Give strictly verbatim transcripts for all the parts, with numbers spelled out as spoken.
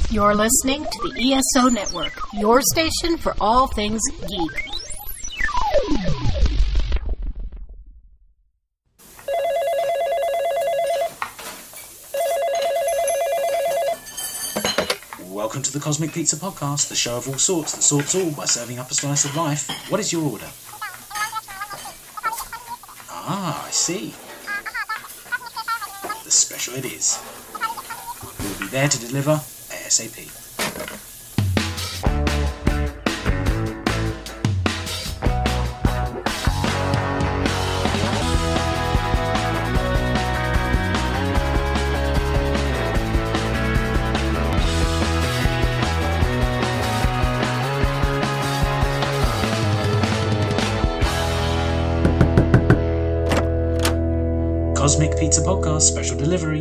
You're listening to the E S O Network, your station for all things geek. Welcome to the Cosmic Pizza Podcast, the show of all sorts that sorts all by serving up a slice of life. What is your order? Ah, I see. The special it is. We'll be there to deliver ASAP. Cosmic Pizza Podcast special delivery.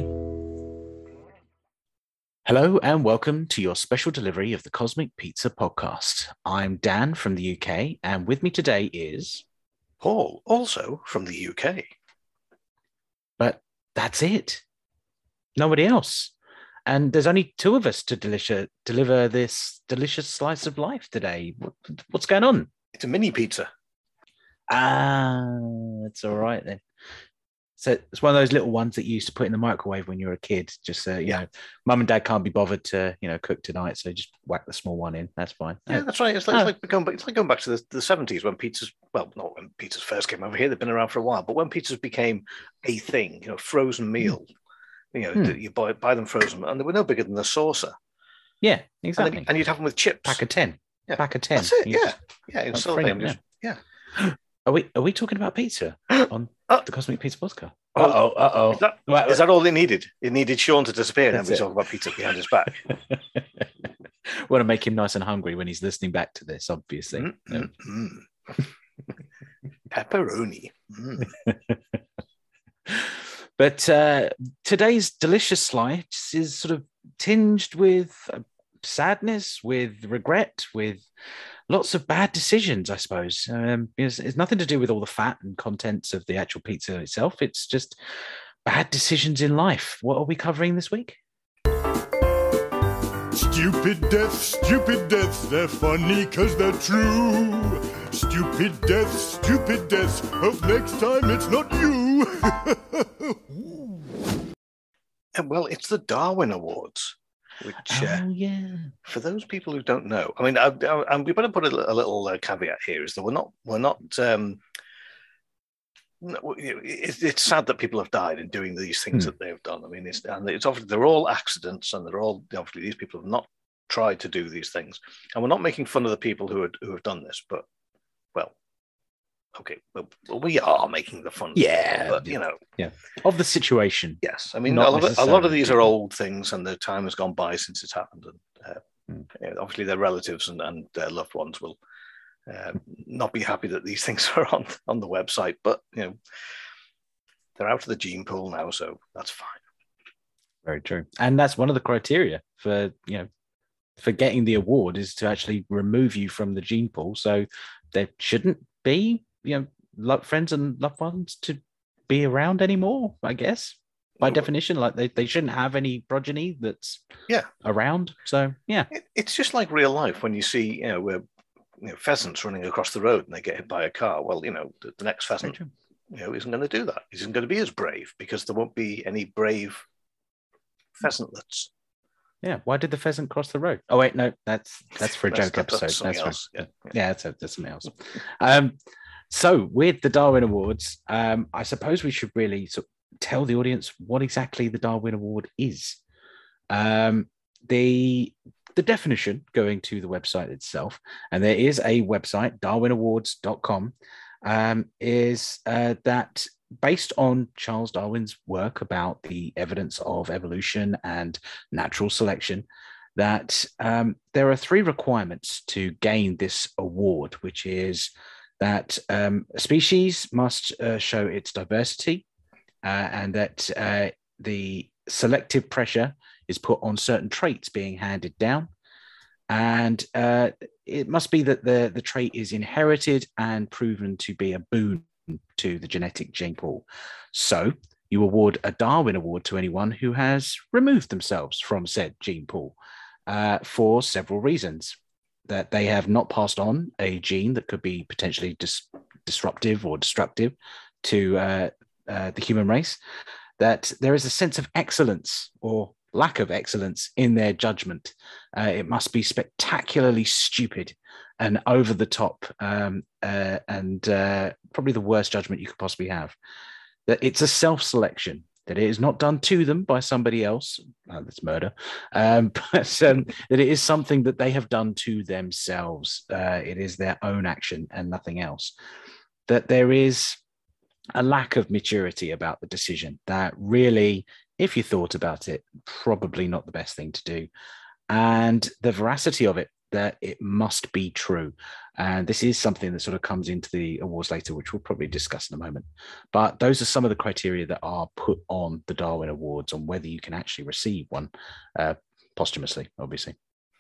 Hello and welcome to your special delivery of the Cosmic Pizza Podcast. I'm Dan from the U K, and with me today is Paul, also from the U K. But that's it. Nobody else. And there's only two of us to delicia- deliver this delicious slice of life today. What, what's going on? It's a mini pizza. Ah, it's all right then. So it's one of those little ones that you used to put in the microwave when you were a kid. Just, uh, you Yeah. know, mum and dad can't be bothered to, you know, cook tonight. So just whack the small one in. That's fine. Yeah, that's right. It's like, Oh. it's like going back. It's like going back to the, the seventies when pizzas. Well, not when pizzas first came over here. They've been around for a while. But when pizzas became a thing, you know, frozen meal. You know, Hmm. you buy buy them frozen, and they were no bigger than a saucer. Yeah, And, exactly. then, and you'd have them with chips. Pack of ten. Yeah. Pack of ten. That's it. You Yeah, just- yeah. In like Southern bring England, it, just- Are we are we talking about pizza on Oh. the Cosmic Pizza Podcast? Oh. Uh oh, uh oh. Is that, is that all it needed? It needed Sean to disappear, and then That's we it. talk about pizza behind his back. Want to make him nice and hungry when he's listening back to this, obviously. Mm, Yeah. mm, mm. Pepperoni. Mm. But uh, today's delicious slice is sort of tinged with uh, sadness, with regret, with lots of bad decisions, I suppose. Um, it's, it's nothing to do with all the fat and contents of the actual pizza itself. It's just bad decisions in life. What are we covering this week? Stupid deaths, stupid deaths, they're funny cause they're true. Stupid deaths, stupid deaths, hope next time it's not you. Uh, Well, it's the Darwin Awards, which, uh, Oh, yeah. for those people who don't know, I mean, I, I, I, we better put a, a little uh, caveat here: is that we're not, we're not. Um, no, you know, it's, it's sad that people have died in doing these things Hmm. that they've done. I mean, it's and it's obviously they're all accidents, and they're all obviously these people have not tried to do these things, and we're not making fun of the people who are, who have done this, but well, okay, well, well, we are making the fun. of Yeah. people, but you know. Of the situation. Yes, I mean, Not a lot, of, a lot of necessarily these are people. old things, and the time has gone by since it's happened. And uh, Mm. you know, obviously, their relatives and, and their loved ones will uh, not be happy that these things are on on the website. But you know, they're out of the gene pool now, so that's fine. Very true. And that's one of the criteria for, you know, for getting the award is to actually remove you from the gene pool. So there shouldn't be, you know, lo- friends and loved ones to be around anymore, I guess. By Well, definition, like they, they shouldn't have any progeny that's Yeah. around. So yeah. It, it's just like real life when you see, you know, where you know, pheasants running across the road and they get hit by a car. Well, you know, the, the next Very pheasant, true. you know, isn't going to do that. Isn't going to be as brave because there won't be any brave pheasantlets. Yeah. Why did the pheasant cross the road? Oh wait, no, that's that's for a That's- joke that- that's episode. something That's, else. right. Yeah, Yeah, that's, that's something else. Um, so with the Darwin Awards, um, I suppose we should really sort of tell the audience what exactly the Darwin Award is. Um, the the definition, going to the website itself, and there is a website, darwin awards dot com, um, is uh, that based on Charles Darwin's work about the evidence of evolution and natural selection, that um, there are three requirements to gain this award, which is that um, a species must uh, show its diversity, uh, and that uh, the selective pressure is put on certain traits being handed down. And uh, it must be that the, the trait is inherited and proven to be a boon to the genetic gene pool. So you award a Darwin Award to anyone who has removed themselves from said gene pool. uh, for several reasons. That they have not passed on a gene that could be potentially dis- disruptive or destructive to uh, uh, the human race, that there is a sense of excellence or lack of excellence in their judgment. Uh, it must be spectacularly stupid and over the top, um, uh, and uh, probably the worst judgment you could possibly have. That it's a self-selection, that it is not done to them by somebody else, uh, that's murder, um, but um, that it is something that they have done to themselves. Uh, it is their own action and nothing else. That there is a lack of maturity about the decision, that really, if you thought about it, probably not the best thing to do. And the veracity of it, that it must be true. And this is something that sort of comes into the awards later, which we'll probably discuss in a moment. But those are some of the criteria that are put on the Darwin Awards on whether you can actually receive one uh, posthumously, obviously.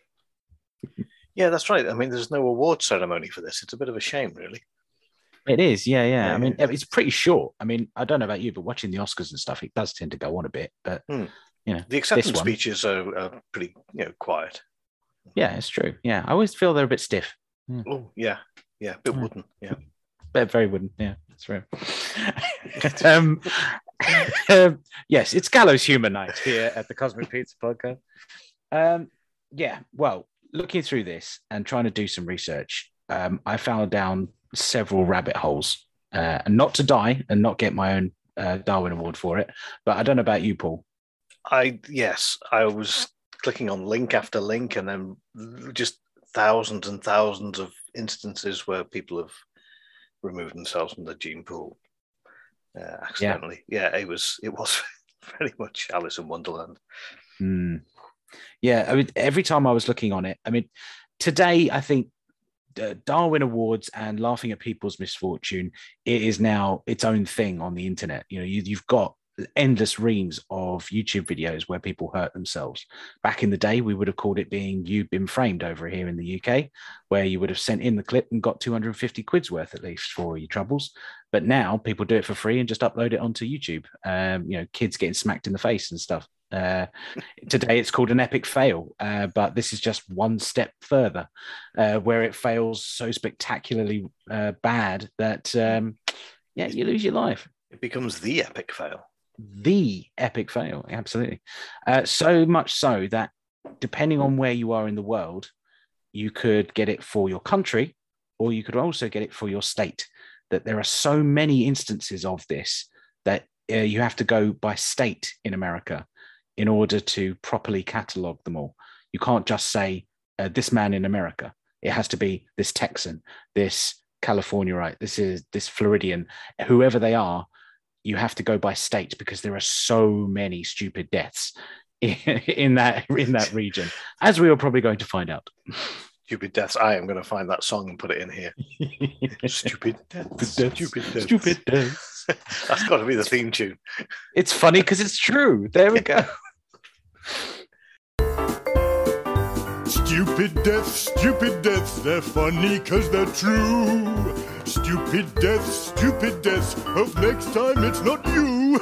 Yeah, that's right. I mean, there's no award ceremony for this. It's a bit of a shame, really. It is, yeah, yeah. Yeah, I mean, yeah. it's pretty short. I mean, I don't know about you, but watching the Oscars and stuff, it does tend to go on a bit. But, Hmm. you know, The acceptance this one- speeches are, are pretty, you know, quiet. yeah, it's true. Yeah, I always feel they're a bit stiff. Oh, yeah, yeah, a bit Hmm. wooden. Yeah. They're very wooden. Yeah, that's right. um, um, yes, it's Gallows Humor Night here at the Cosmic Pizza Podcast. Um, yeah, well, looking through this and trying to do some research, um, I found down several rabbit holes, uh, and not to die and not get my own uh, Darwin Award for it. But I don't know about you, Paul. I yes, I was clicking on link after link, and then just thousands and thousands of instances where people have removed themselves from the gene pool uh, accidentally. Yeah. yeah, it was it was very much Alice in Wonderland. Hmm. Yeah, I mean, every time I was looking on it, I mean, today I think uh, Darwin Awards and laughing at people's misfortune, it is now its own thing on the internet. You know, you, you've got endless reams of YouTube videos where people hurt themselves. Back in the day, we would have called it being You've Been Framed over here in the U K, where you would have sent in the clip and got two hundred fifty quid's worth at least for your troubles. But now people do it for free and just upload it onto YouTube. Um, you know, kids getting smacked in the face and stuff. Uh, today it's called an epic fail, uh, but this is just one step further, uh, where it fails so spectacularly uh, bad that, um, yeah, you lose your life. It becomes the epic fail. The epic fail, absolutely. Uh, so much so that depending on where you are in the world, you could get it for your country, or you could also get it for your state. That there are so many instances of this that uh, you have to go by state in America in order to properly catalogue them all. You can't just say uh, this man in America. It has to be this Texan, this Californianite, this is this Floridian, whoever they are. You have to go by state because there are so many stupid deaths in, in that in that region, as we are probably going to find out. Stupid deaths. I am going to find that song and put it in here. Stupid deaths. Stupid deaths. Stupid deaths. That's got to be the theme tune. It's funny because it's true. There we go. Stupid deaths, stupid deaths, they're funny cause they're true. Stupid deaths, stupid deaths, hope next time it's not you.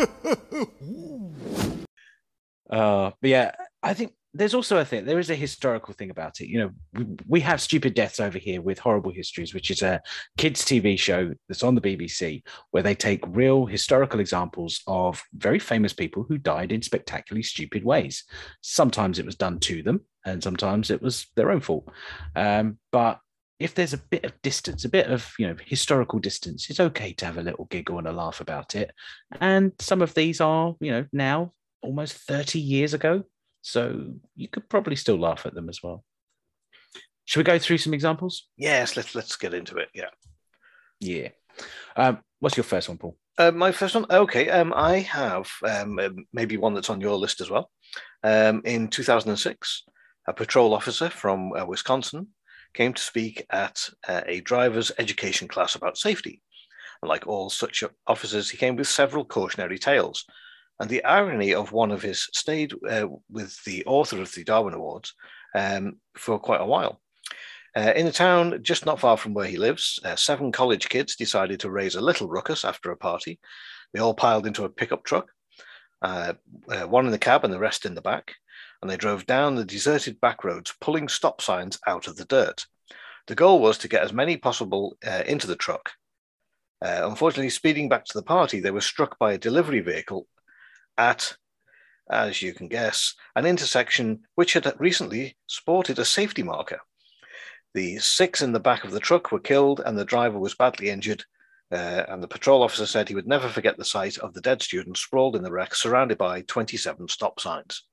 Uh, but yeah, I think there's also a thing, there is a historical thing about it. You know, we, we have Stupid Deaths over here with Horrible Histories, which is a kids' T V show that's on the B B C, where they take real historical examples of very famous people who died in spectacularly stupid ways. Sometimes it was done to them, and sometimes it was their own fault. Um, but if there's a bit of distance, a bit of, you know, historical distance, it's okay to have a little giggle and a laugh about it. And some of these are, you know, now almost thirty years ago. So you could probably still laugh at them as well. Should we go through some examples? Yes, let's let's get into it. Yeah. Yeah. Um, what's your first one, Paul? Uh, my first one. Okay. Um, I have um, um, maybe one that's on your list as well. Um, in two thousand six, a patrol officer from uh, Wisconsin came to speak at uh, a driver's education class about safety. And like all such officers, he came with several cautionary tales. And the irony of one of his stayed uh, with the author of the Darwin Awards um, for quite a while. Uh, in a town just not far from where he lives, uh, seven college kids decided to raise a little ruckus after a party. They all piled into a pickup truck. uh, uh, one in the cab and the rest in the back, and they drove down the deserted back roads, pulling stop signs out of the dirt. The goal was to get as many possible uh, into the truck. Uh, unfortunately, speeding back to the party, they were struck by a delivery vehicle at, as you can guess, an intersection which had recently sported a safety marker. The six in the back of the truck were killed and the driver was badly injured. Uh, and the patrol officer said he would never forget the sight of the dead student sprawled in the wreck, surrounded by twenty-seven stop signs.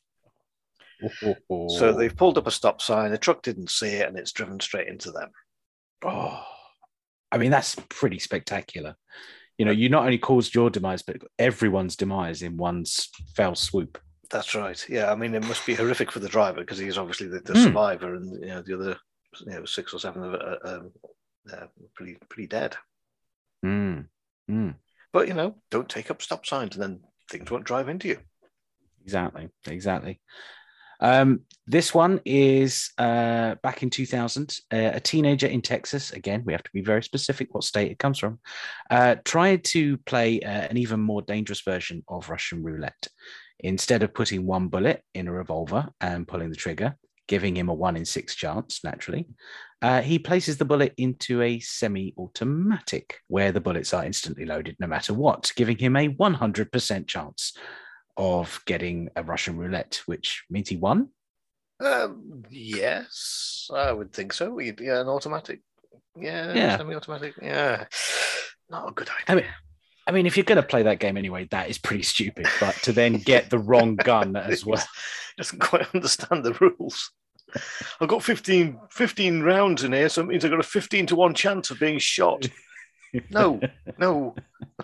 Oh. So they've pulled up a stop sign, the truck didn't see it, and it's driven straight into them. Oh, I mean, that's pretty spectacular. You know, you not only caused your demise, but everyone's demise in one fell swoop. That's right. Yeah, I mean, it must be horrific for the driver because he's obviously the, the Mm. survivor, and you know the other, you know, six or seven of uh, um, uh, pretty pretty dead. Mm. Mm. But you know, don't take up stop signs, and then things won't drive into you. Exactly, exactly. Um, this one is uh, back in two thousand. Uh, a teenager in Texas, again, we have to be very specific what state it comes from, uh, tried to play uh, an even more dangerous version of Russian roulette. Instead of putting one bullet in a revolver and pulling the trigger, giving him a one in six chance, naturally, uh, he places the bullet into a semi-automatic where the bullets are instantly loaded no matter what, giving him a one hundred percent chance of getting a Russian roulette, which means he won. Um, yes, I would think so. Yeah, an automatic. Yeah, Yeah. semi-automatic. Yeah, not a good idea. I mean, I mean, if you're going to play that game anyway, that is pretty stupid. But to then get the wrong gun as well. Doesn't quite understand the rules. I've got fifteen, fifteen rounds in here, so it means I've got a fifteen to one chance of being shot. No, no.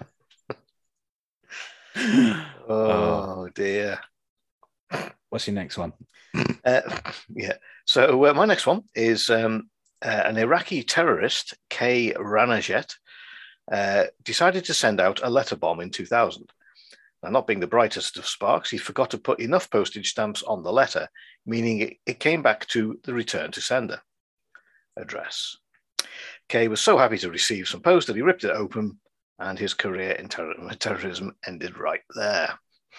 Oh dear. What's your next one? Uh, yeah. So uh, my next one is um, uh, an Iraqi terrorist, K. Ranajet, uh, decided to send out a letter bomb in two thousand. Now, not being the brightest of sparks, he forgot to put enough postage stamps on the letter, meaning it, it came back to the return to sender address. Kay was so happy to receive some post that he ripped it open, and his career in terror- terrorism ended right there.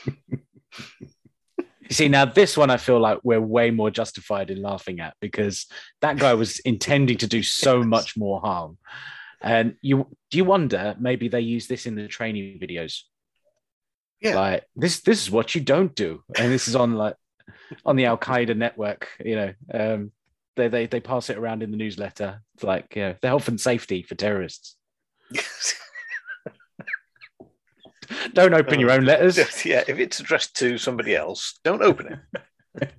You see, now this one I feel like we're way more justified in laughing at because that guy was intending to do so Yes. much more harm. And you do you wonder maybe they use this in the training videos? Yeah. Like this, this is what you don't do. And this is on like on the Al Qaeda network, you know. Um, they they they pass it around in the newsletter. It's like, you know, the health and safety for terrorists. Yes. Don't open your own letters. Yeah, if it's addressed to somebody else, don't open it.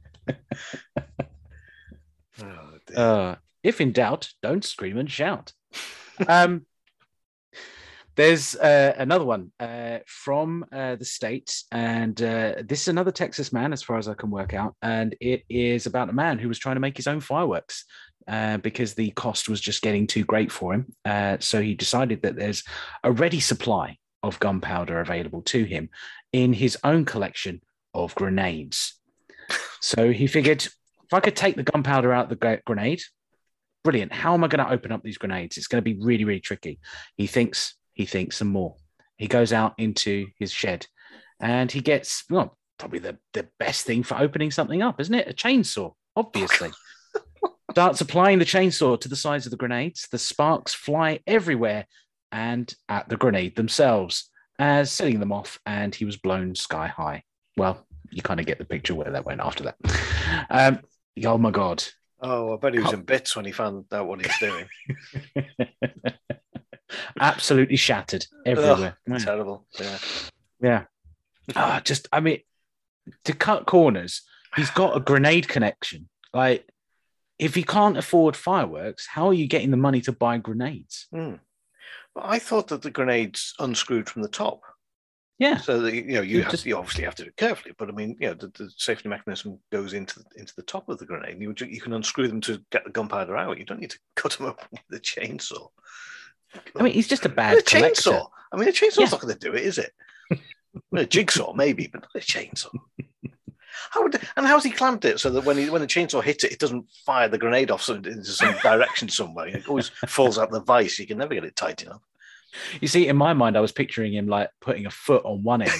Oh, dear. Uh, if in doubt, don't scream and shout. Um, there's uh, another one uh, from uh, the States, and uh, this is another Texas man, as far as I can work out, and it is about a man who was trying to make his own fireworks uh, because the cost was just getting too great for him. Uh, so he decided that there's a ready supply of gunpowder available to him in his own collection of grenades. So he figured, if I could take the gunpowder out of the gra- grenade, brilliant. How am I going to open up these grenades? It's going to be really, really tricky. He thinks, he thinks some more. He goes out into his shed and he gets, well, probably the, the best thing for opening something up, isn't it? A chainsaw, obviously. Starts applying the chainsaw to the sides of the grenades. The sparks fly everywhere and at the grenade themselves, as setting them off, and he was blown sky high. Well, you kind of get the picture where that went after that. Um, oh my God. Oh, I bet he was in bits when he found out what he was doing. Absolutely shattered everywhere. Ugh, Yeah. terrible. Yeah. Yeah. Ah, just, I mean, to cut corners, he's got a grenade connection. Like, if he can't afford fireworks, how are you getting the money to buy grenades? Hmm. But I thought that the grenades unscrewed from the top. Yeah. So that, you know, you, You have, just- you obviously have to do it carefully, but I mean, you know, the, the safety mechanism goes into the, into the top of the grenade. And you you can unscrew them to get the gunpowder out. You don't need to cut them open with a chainsaw. I mean, he's just a With bad a collector. chainsaw. I mean, a chainsaw Yeah. not going to do it, is it? Well, a jigsaw maybe, but not a chainsaw. How would, and how's he clamped it so that when he when the chainsaw hits it, it doesn't fire the grenade off some, into some direction somewhere? It always falls out the vise. You can never get it tight enough. You see, in my mind, I was picturing him like putting a foot on one end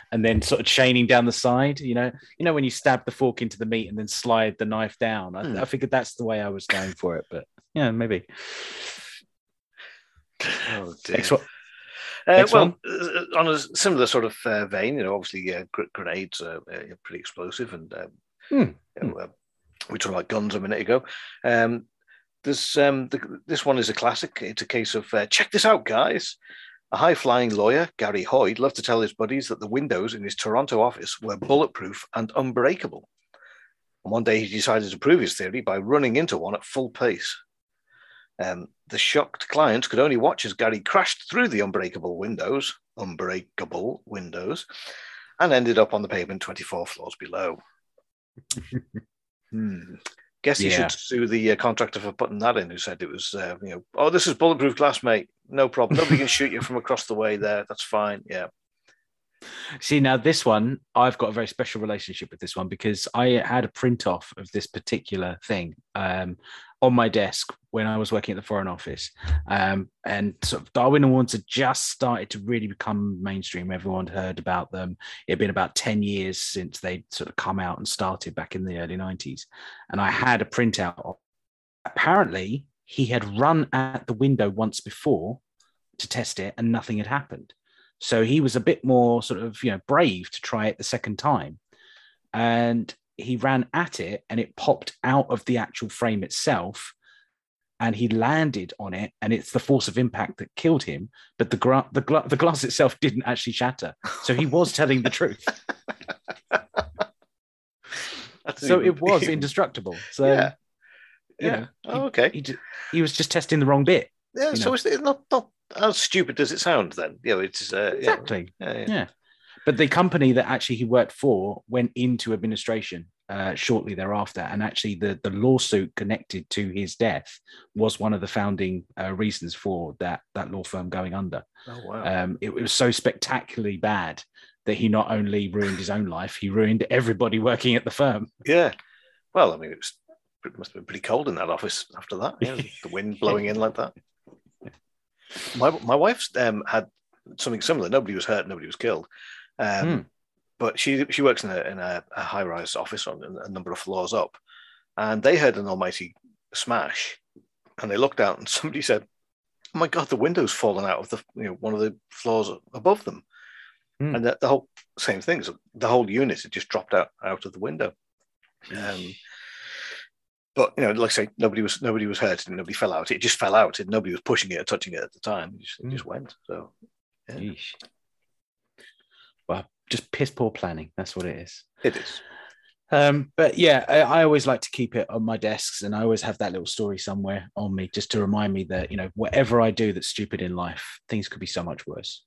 and then sort of chaining down the side. You know, you know when you stab the fork into the meat and then slide the knife down. I, Hmm. I figured that's the way I was going for it, but yeah, maybe. Oh dear. Next one. Uh, Next well, one. uh, on a similar sort of uh, vein, you know, obviously uh, gr- grenades are uh, pretty explosive, and um, Hmm. you know, uh, we talked about guns a minute ago. Um, this um, the, this one is a classic. It's a case of uh, check this out, guys. A high-flying lawyer, Gary Hoyd, loved to tell his buddies that the windows in his Toronto office were bulletproof and unbreakable. And one day he decided to prove his theory by running into one at full pace. Um, the shocked clients could only watch as Gary crashed through the unbreakable windows, unbreakable windows, and ended up on the pavement twenty-four floors below. hmm. Guess he Yeah. should sue the uh, contractor for putting that in, who said it was, uh, you know, oh, this is bulletproof glass, mate. No problem. Nobody can shoot you from across the way there. That's fine. Yeah. See, now this one, I've got a very special relationship with this one because I had a print off of this particular thing um, on my desk when I was working at the Foreign Office. Um, and sort of Darwin Awards had just started to really become mainstream. Everyone had heard about them. It had been about ten years since they'd sort of come out and started back in the early nineties. And I had a printout of, apparently he had run at the window once before to test it and nothing had happened. So he was a bit more sort of, you know, brave to try it the second time. And he ran at it and it popped out of the actual frame itself and he landed on it. And it's the force of impact that killed him. But the, gra- the, gla- the glass itself didn't actually shatter. So he was telling the truth. So it was indestructible. So, Yeah. you Yeah. know, Oh, he, okay. he, ju- he was just testing the wrong bit. Yeah. you So know. it's it's not, not as stupid as it sounds then. You know, it's uh, yeah. Exactly. Yeah, yeah. Yeah. But the company that actually he worked for went into administration uh, shortly thereafter. And actually the, the lawsuit connected to his death was one of the founding uh, reasons for that, that law firm going under. Oh, wow. Um, it, it was so spectacularly bad that he not only ruined his own life, he ruined everybody working at the firm. Yeah. Well, I mean, it was it must have been pretty cold in that office after that. Yeah, the wind blowing in like that. My my wife's um, had something similar. Nobody was hurt. Nobody was killed. Um, Hmm. But she she works in a in a, a high rise office on a number of floors up, and they heard an almighty smash, and they looked out, and somebody said, "Oh my God, the window's fallen out of the you know one of the floors above them," Hmm. and the, the whole same thing. So the whole unit had just dropped out out of the window. Um, but you know, like I say, nobody was nobody was hurt and nobody fell out. It just fell out, and nobody was pushing it or touching it at the time. It just, it Mm. just went. So yeah, Yeesh. Well, just piss poor planning. That's what it is. it is. Um, but yeah, I, I always like to keep it on my desks, and I always have that little story somewhere on me just to remind me that, you know, whatever I do that's stupid in life, things could be so much worse.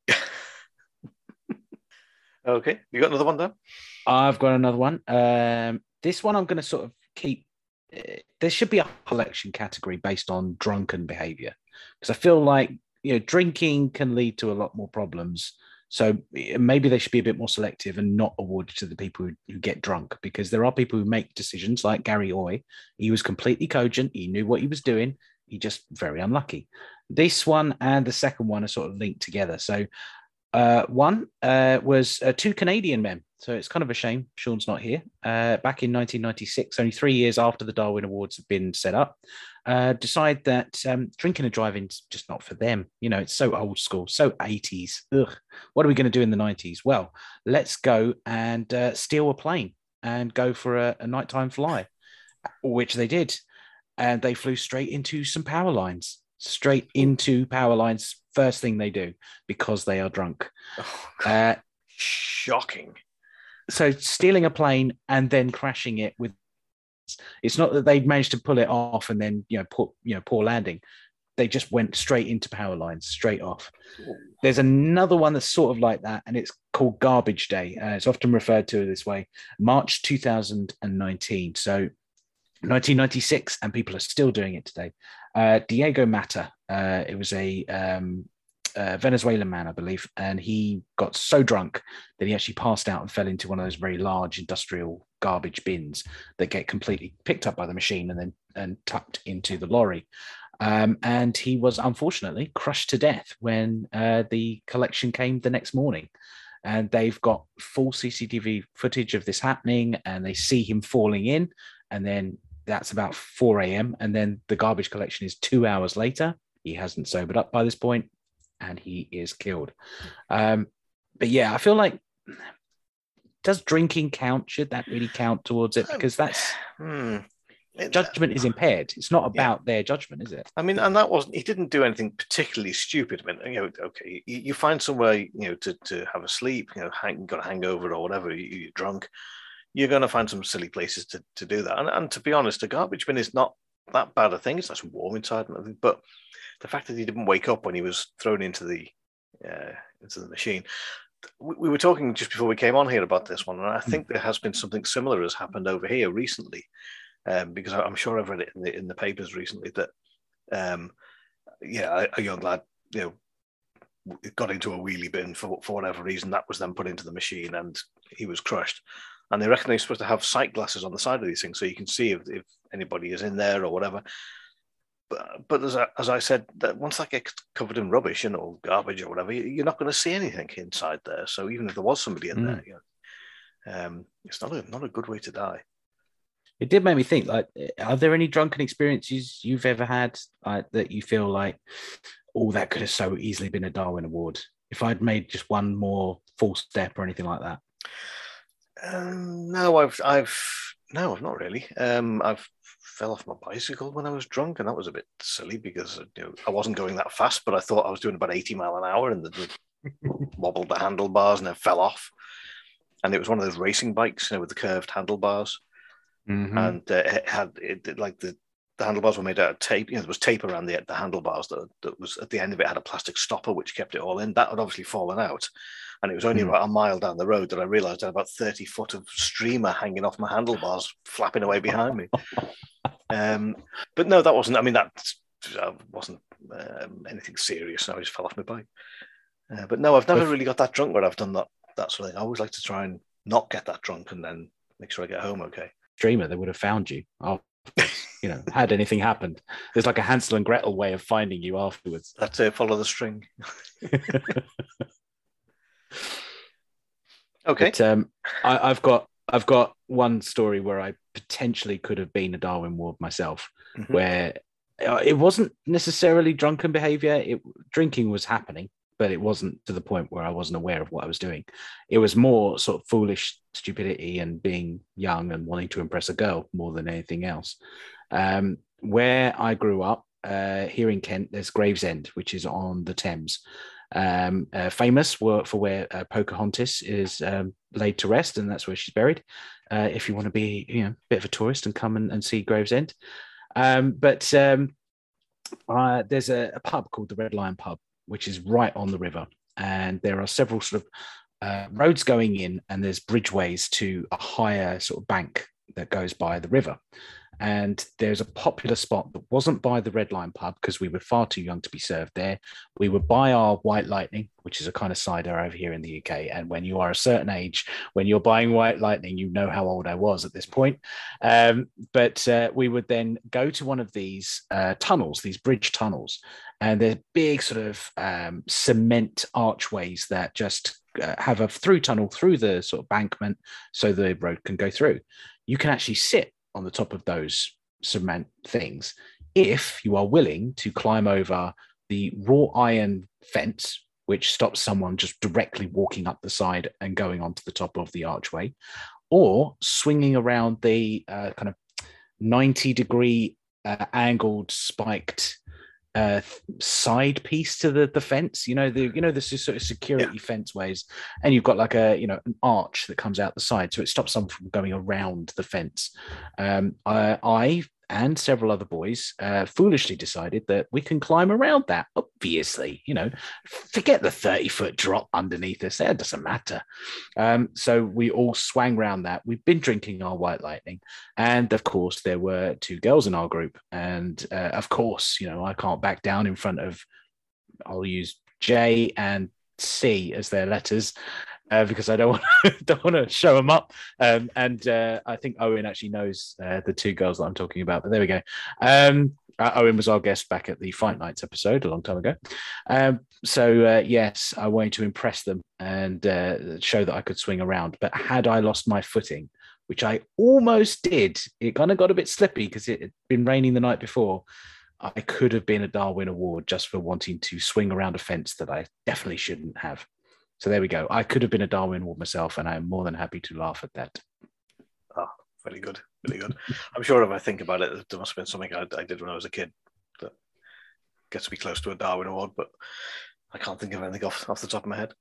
Okay, you got another one there? I've got another one. Um, this one I'm going to sort of keep. Uh, there should be a collection category based on drunken behavior, because I feel like, you know, drinking can lead to a lot more problems. So maybe they should be a bit more selective and not awarded to the people who, who get drunk, because there are people who make decisions like Gary Hoy. He was completely cogent. He knew what he was doing. He just very unlucky. This one and the second one are sort of linked together. So uh, one uh, was uh, two Canadian men. So it's kind of a shame Sean's not here. Uh, back in nineteen ninety-six, only three years after the Darwin Awards had been set up, uh, decide that um, drinking and driving is just not for them. You know, it's so old school, so eighties. Ugh. What are we going to do in the nineties? Well, let's go and uh, steal a plane and go for a, a nighttime fly, which they did. And they flew straight into some power lines, straight into power lines. First thing they do, because they are drunk. Oh, Uh, shocking. so stealing a plane and then crashing it with, it's not that they'd managed to pull it off and then, you know, put, you know, poor landing. They just went straight into power lines, straight off. There's another one that's sort of like that, and it's called Garbage Day. Uh, it's often referred to this way, March two thousand nineteen. So nineteen ninety-six, and people are still doing it today. Uh, Diego Mata, uh, it was a um, uh, Venezuelan man, I believe, and he got so drunk that he actually passed out and fell into one of those very large industrial garbage bins that get completely picked up by the machine and then and tucked into the lorry. Um, and he was unfortunately crushed to death when uh, the collection came the next morning. and they've got full C C T V footage of this happening, and they see him falling in, and then that's about four a.m. and then the garbage collection is two hours later. He hasn't sobered up by this point, and he is killed. Um, but yeah, I feel like, does drinking count? Should that really count towards it? Because that's Hmm. It- judgment is impaired. It's not Yeah. about their judgment, is it? I mean, and that wasn't, he didn't do anything particularly stupid. I mean, you know, okay, you, you find somewhere, you know, to, to have a sleep, you know, hang, got a hangover or whatever, you, you're drunk, you're going to find some silly places to, to do that. And, and to be honest, a garbage bin is not that bad a thing. It's nice and warm inside and everything. But the fact that he didn't wake up when he was thrown into the uh, into the machine. We, we were talking just before we came on here about this one, and I think there has been something similar has happened over here recently. Um, because I'm sure I've read it in the in the papers recently that, um, yeah, a, a young lad, you know, got into a wheelie bin for for whatever reason. That was then put into the machine, and he was crushed. And they reckon they're supposed to have sight glasses on the side of these things so you can see if, if anybody is in there or whatever. But but as I, as I said, that once that gets covered in rubbish, you know, garbage or whatever, you're not going to see anything inside there. So even if there was somebody in Mm. there, you know, um, it's not a not a good way to die. It did make me think, like, are there any drunken experiences you've ever had like, that you feel like, oh, that could have so easily been a Darwin Award if I'd made just one more false step or anything like that? Um, no, I've, I've, no, I've not really. Um, I've fell off my bicycle when I was drunk, and that was a bit silly because you know I wasn't going that fast, but I thought I was doing about eighty mile an hour, and the, the wobbled the handlebars and then fell off. And it was one of those racing bikes, you know, with the curved handlebars, Mhm. and uh, it had it, it like the. The handlebars were made out of tape. You know, there was tape around the, the handlebars that, that was at the end of it had a plastic stopper which kept it all in. That had obviously fallen out. And it was only Mm. about a mile down the road that I realized I had about thirty foot of streamer hanging off my handlebars, flapping away behind me. um, but no, that wasn't, I mean, that uh, wasn't um, anything serious. I just fell off my bike. Uh, but no, I've never really got that drunk where I've done that, that sort of thing. I always like to try and not get that drunk and then make sure I get home okay. Streamer, they would have found you. Oh, you know, had anything happened. There's like a Hansel and Gretel way of finding you afterwards. That's it, follow the string. Okay. But, um, I, I've got I've got one story where I potentially could have been a Darwin Ward myself, Mhm. where uh, it wasn't necessarily drunken behavior. It drinking was happening, but it wasn't to the point where I wasn't aware of what I was doing. It was more sort of foolish stupidity and being young and wanting to impress a girl more than anything else. Um, where I grew up, uh, here in Kent, there's Gravesend, which is on the Thames. Um, uh, famous for, for where uh, Pocahontas is um, laid to rest, and that's where she's buried. Uh, if you want to be, you know, a bit of a tourist and come and, and see Gravesend. Um, but um, uh, there's a, a pub called the Red Lion Pub, which is right on the river, and there are several sort of uh, roads going in, and there's bridgeways to a higher sort of bank that goes by the river. And there's a popular spot that wasn't by the Red Lion Pub because we were far too young to be served there. We were by our White Lightning, which is a kind of cider over here in the U K. And when you are a certain age, when you're buying White Lightning, you know how old I was at this point. Um, but uh, we would then go to one of these uh, tunnels, these bridge tunnels, and they're big sort of um, cement archways that just uh, have a through tunnel through the sort of bankment so the road can go through. You can actually sit on the top of those cement things if you are willing to climb over the wrought iron fence, which stops someone just directly walking up the side and going onto the top of the archway, or swinging around the uh, kind of ninety degree uh, angled spiked uh side piece to the the fence, you know, the you know the sort of security Yeah. fence ways, and you've got like a you know an arch that comes out the side, so it stops someone from going around the fence. um I, I and several other boys uh, foolishly decided that we can climb around that. Obviously, you know, forget the thirty foot drop underneath us. That doesn't matter. Um, so we all swang around that. We've been drinking our White Lightning. And of course, there were two girls in our group. And uh, of course, you know, I can't back down in front of, I'll use J and C as their letters. Uh, because I don't want don't want to show them up, um, and uh, I think Owen actually knows uh, the two girls that I'm talking about. But there we go. Um, Uh, Owen was our guest back at the Fight Nights episode a long time ago. Um, so, uh, yes, I wanted to impress them and uh, show that I could swing around. But had I lost my footing, which I almost did, it kind of got a bit slippy because it had been raining the night before, I could have been a Darwin Award just for wanting to swing around a fence that I definitely shouldn't have. So there we go. I could have been a Darwin Award myself, and I'm more than happy to laugh at that. Oh, very good. Very good. I'm sure if I think about it, there must have been something I, I did when I was a kid that gets me close to a Darwin Award, but I can't think of anything off, off the top of my head.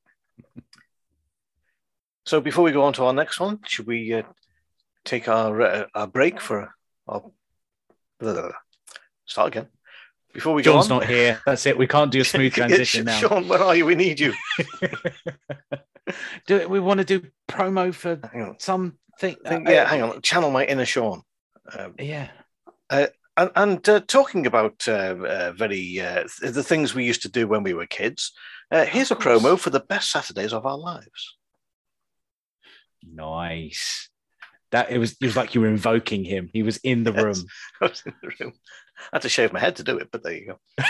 So before we go on to our next one, should we uh, take our, uh, our break for our... Blah, blah, blah. Start again. Before we John's go on... not here. That's it. We can't do a smooth transition now. Sean, where are you? We need you. do it. We want to do promo for something. Think, yeah, hang on. Channel my inner Sean. Um, yeah. Uh, and and uh, talking about uh, uh, very uh, th- the things we used to do when we were kids, uh, here's a promo for the best Saturdays of our lives. Nice. That it was. It was like you were invoking him. He was in the Yes, room. I was in the room. I had to shave my head to do it, but there you go.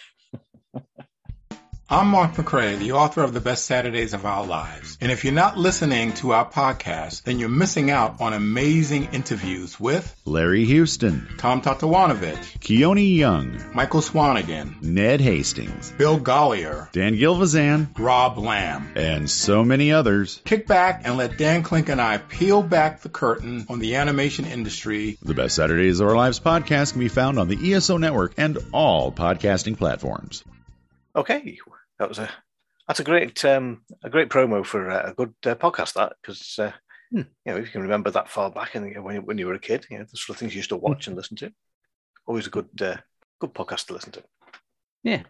I'm Mark McCrae, the author of The Best Saturdays of Our Lives. And if you're not listening to our podcast, then you're missing out on amazing interviews with Larry Houston, Tom Tatawanovich, Keone Young, Michael Swanigan, Ned Hastings, Bill Gollier, Dan Gilvazan, Rob Lamb, and so many others. Kick back and let Dan Klink and I peel back the curtain on the animation industry. The Best Saturdays of Our Lives podcast can be found on the E S O Network and all podcasting platforms. Okay, that was a that's a great um, a great promo for uh, a good uh, podcast. That because uh, hmm. you know, if you can remember that far back and you know, when you, when you were a kid, you know, the sort of things you used to watch and listen to. Always a good uh, good podcast to listen to. Yeah.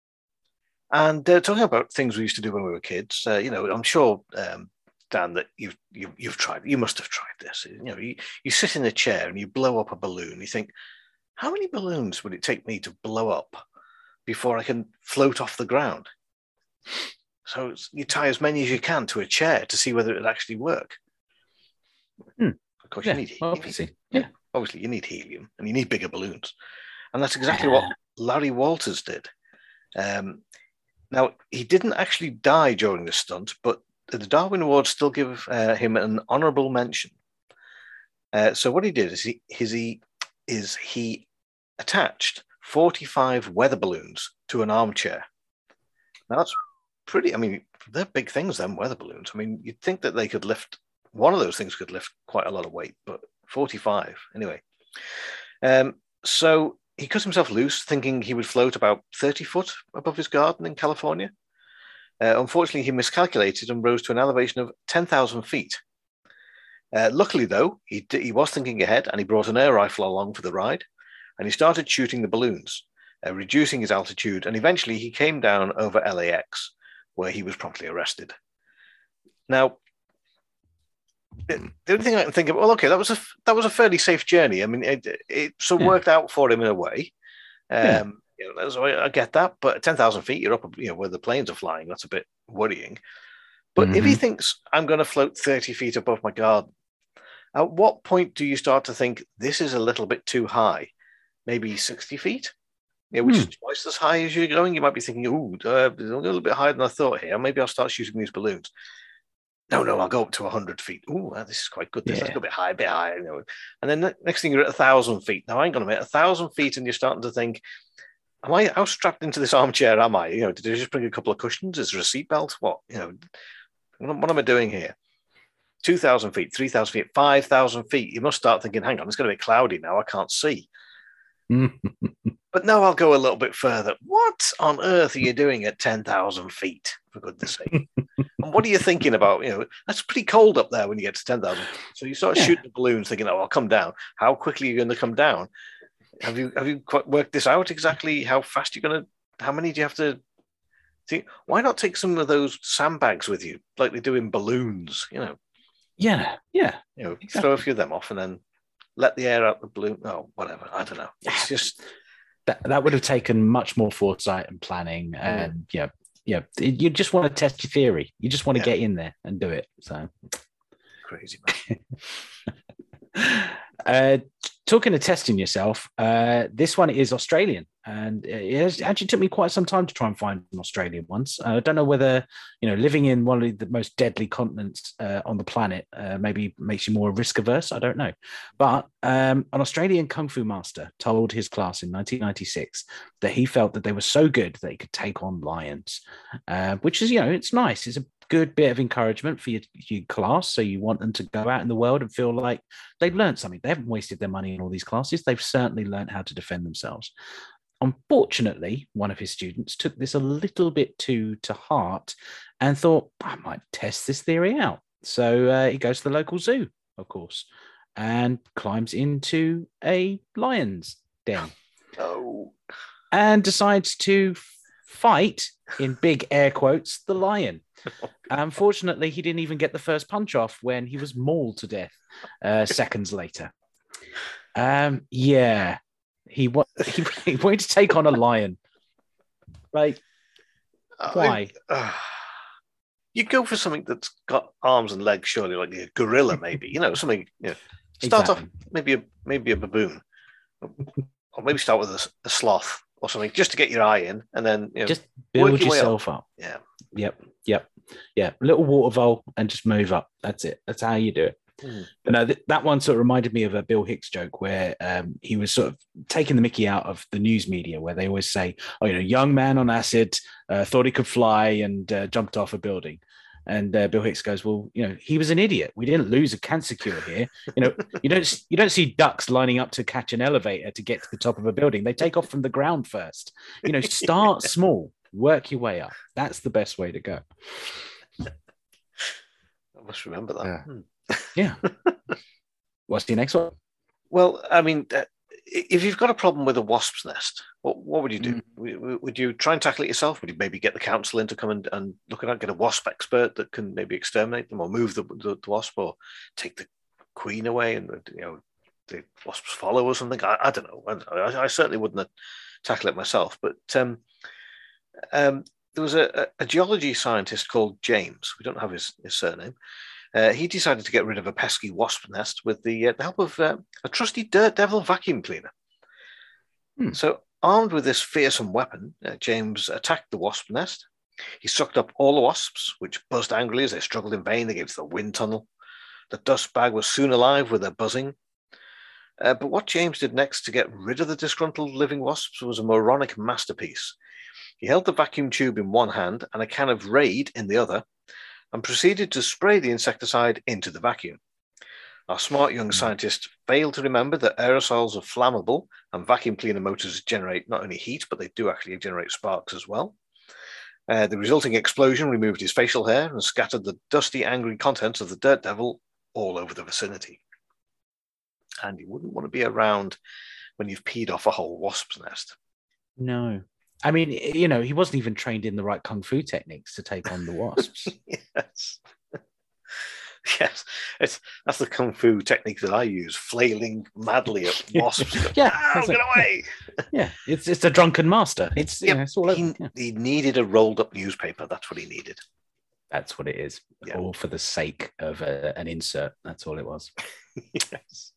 And uh, talking about things we used to do when we were kids, uh, you know, I'm sure um, Dan that you've you, you've tried. You must have tried this. You know, you, you sit in a chair and you blow up a balloon. You think, how many balloons would it take me to blow up before I can float off the ground? So you tie as many as you can to a chair to see whether it would actually work. Hmm. Of course, yeah, you need well, obviously, yeah. obviously you need helium and you need bigger balloons, and that's exactly what Larry Walters did. Um, now he didn't actually die during this stunt, but the Darwin Awards still give uh, him an honourable mention. Uh, so what he did is he is he is he attached forty-five weather balloons to an armchair. Now that's pretty, I mean, they're big things, them weather balloons. I mean, you'd think that they could lift, one of those things could lift quite a lot of weight, but forty-five, anyway. Um, so he cut himself loose, thinking he would float about thirty foot above his garden in California. Uh, unfortunately, he miscalculated and rose to an elevation of ten thousand feet. Uh, luckily, though, he, d- he was thinking ahead and he brought an air rifle along for the ride, and he started shooting the balloons, uh, reducing his altitude, and eventually he came down over L A X, where he was promptly arrested. Now, the only thing I can think of, well, okay, that was a that was a fairly safe journey. I mean, it it sort of yeah. worked out for him in a way. Um, yeah. you know, so I, I get that, but ten thousand feet, you're up, you know, where the planes are flying. That's a bit worrying. But mm-hmm. if he thinks I'm going to float thirty feet above my garden, at what point do you start to think this is a little bit too high? Maybe sixty feet, yeah, which hmm. is twice as high as you're going. You might be thinking, "Ooh, uh, a little bit higher than I thought here. Maybe I'll start shooting these balloons." No, no, I'll go up to one hundred feet. Ooh, this is quite good. This yeah. is a little bit high, a bit higher. You know. And then the next thing you're at one thousand feet. Now, hang on a minute, one thousand feet, and you're starting to think, am I, how strapped into this armchair am I? You know, did I just bring a couple of cushions? Is there a seatbelt? What? You know, what am I doing here? two thousand feet, three thousand feet, five thousand feet. You must start thinking, hang on, it's going to be cloudy now. I can't see. But no, I'll go a little bit further. What on earth are you doing at ten thousand feet, for goodness sake? And what are you thinking about? You know, that's pretty cold up there when you get to ten thousand. So you start yeah. shooting the balloons thinking, oh, I'll come down. How quickly are you going to come down? Have you have you quite worked this out exactly how fast you're going to, how many do you have to see? Why not take some of those sandbags with you, like they do in balloons, you know? Yeah, yeah. You know, exactly. Throw a few of them off and then let the air out the balloon. Oh, whatever. I don't know. It's just that that would have taken much more foresight and planning. And mm. yeah, yeah. You just want to test your theory. You just want to yeah. get in there and do it. So crazy, man. uh, talking of testing yourself, uh, this one is Australian, and it actually took me quite some time to try and find an Australian ones. Uh, I don't know whether, you know, living in one of the most deadly continents uh, on the planet uh, maybe makes you more risk averse. I don't know. But um, an Australian Kung Fu master told his class in nineteen ninety-six that he felt that they were so good that he could take on lions, uh, which is, you know, it's nice. It's a good bit of encouragement for your, your class. So you want them to go out in the world and feel like they've learned something. They haven't wasted their money in all these classes. They've certainly learned how to defend themselves. Unfortunately, one of his students took this a little bit too to heart and thought, I might test this theory out. So uh, he goes to the local zoo, of course, and climbs into a lion's den. Oh. And decides to fight, in big air quotes, the lion. Unfortunately, he didn't even get the first punch off when he was mauled to death uh, seconds later. Um, yeah, he, wa- he he wanted to take on a lion. Like, why? I, uh, you go for something that's got arms and legs, surely, like a gorilla, maybe. You know, something. You know, start Exactly. off maybe a maybe a baboon, or maybe start with a, a sloth or something, just to get your eye in, and then you know, Just build work your way yourself up. yeah. Yep, yep, yeah. Little water vole and just move up. That's it. That's how you do it. Mm. But no, th- that one sort of reminded me of a Bill Hicks joke where um, he was sort of taking the mickey out of the news media, where they always say, "Oh, you know, young man on acid uh, thought he could fly and uh, jumped off a building." And uh, Bill Hicks goes, "Well, you know, he was an idiot. We didn't lose a cancer cure here. You know, you don't you don't see ducks lining up to catch an elevator to get to the top of a building. They take off from the ground first. You know, start small, work your way up. That's the best way to go." I must remember that. Yeah. Hmm. Yeah. What's the next one? Well, I mean, uh, if you've got a problem with a wasp's nest, what what would you do? Mm. W- Would you try and tackle it yourself? Would you maybe get the council in to come and, and look at it, get a wasp expert that can maybe exterminate them or move the, the, the wasp, or take the queen away and, you know, the wasps follow or something? I, I don't know. I, I certainly wouldn't tackle it myself. But um, um, there was a, a geology scientist called James. We don't have his, his surname. Uh, he decided to get rid of a pesky wasp nest with the, uh, the help of uh, a trusty Dirt Devil vacuum cleaner. Hmm. So, armed with this fearsome weapon, uh, James attacked the wasp nest. He sucked up all the wasps, which buzzed angrily as they struggled in vain against the wind tunnel. The dust bag was soon alive with their buzzing. Uh, but what James did next to get rid of the disgruntled living wasps was a moronic masterpiece. He held the vacuum tube in one hand and a can of Raid in the other, and proceeded to spray the insecticide into the vacuum. Our smart young scientist failed to remember that aerosols are flammable and vacuum cleaner motors generate not only heat, but they do actually generate sparks as well. Uh, the resulting explosion removed his facial hair and scattered the dusty, angry contents of the Dirt Devil all over the vicinity. And you wouldn't want to be around when you've peed off a whole wasp's nest. No. I mean, you know, he wasn't even trained in the right kung fu techniques to take on the wasps. Yes. Yes, it's that's the kung fu technique that I use, flailing madly at wasps. Yeah, Ow, that's get it. away! Yeah, it's it's a drunken master. It's, you Yep, know, it's all over. he, Yeah. he needed a rolled up newspaper. That's what he needed. That's what it is. Yeah. All for the sake of a, an insert. That's all it was. Yes.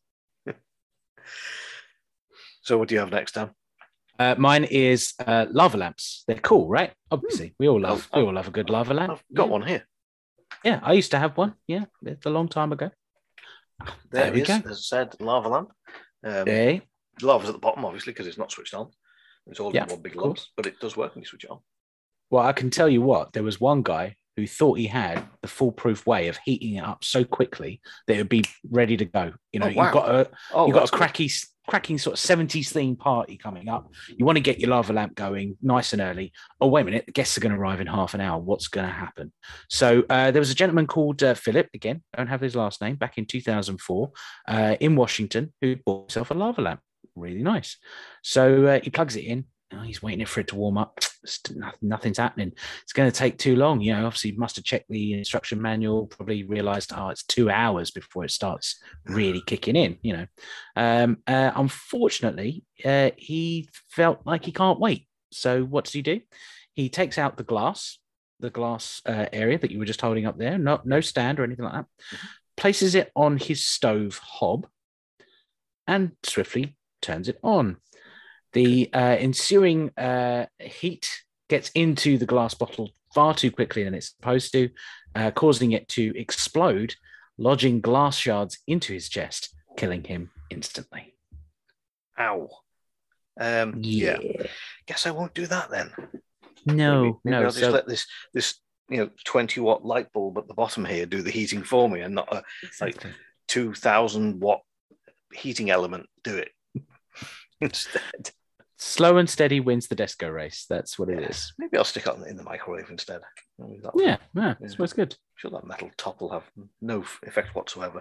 So, what do you have next, Dan? Uh, mine is uh, lava lamps. They're cool, right? Obviously, we all love I've- we all love a good lava lamp. I've got yeah. one here. Yeah, I used to have one. Yeah, it's a long time ago. There, There we it is. go. As I said, lava lamp. Um, Hey, The lava's at the bottom, obviously, because it's not switched on. It's all Yeah, in one big of lump, course. but it does work when you switch it on. well, I can tell you what. There was one guy who thought he had the foolproof way of heating it up so quickly that it would be ready to go. You know, Oh, wow. you've got a Oh, you've got that's a good. cracky, cracking sort of seventies theme party coming up. You want to get your lava lamp going nice and early. Oh, wait a minute. The guests are going to arrive in half an hour. What's going to happen? So uh, there was a gentleman called uh, Philip, again, don't have his last name, back in two thousand four uh, in Washington, who bought himself a lava lamp. Really nice. So uh, he plugs it in. Oh, he's waiting for it to warm up. St- noth- Nothing's happening. It's going to take too long. You know, obviously, he must have checked the instruction manual, probably realized, oh, it's two hours before it starts really kicking in, you know. Um, uh, unfortunately, uh, he felt like he can't wait. So what does he do? He takes out the glass, the glass uh, area that you were just holding up there, no, no stand or anything like that, places it on his stove hob, and swiftly turns it on. The uh, ensuing uh, heat gets into the glass bottle far too quickly than it's supposed to, uh, causing it to explode, lodging glass shards into his chest, killing him instantly. Ow. Um, Yeah. yeah. Guess I won't do that then. No, maybe, maybe no. I'll just so, let this this you know twenty watt light bulb at the bottom here do the heating for me, and not a exactly. like two thousand watt heating element do it instead. Slow and steady wins the disco race. That's what Yeah. it is. Maybe I'll stick it in the microwave instead. Maybe that'll- Yeah, yeah, that's Yeah. what's good. I'm sure that metal top will have no f- effect whatsoever.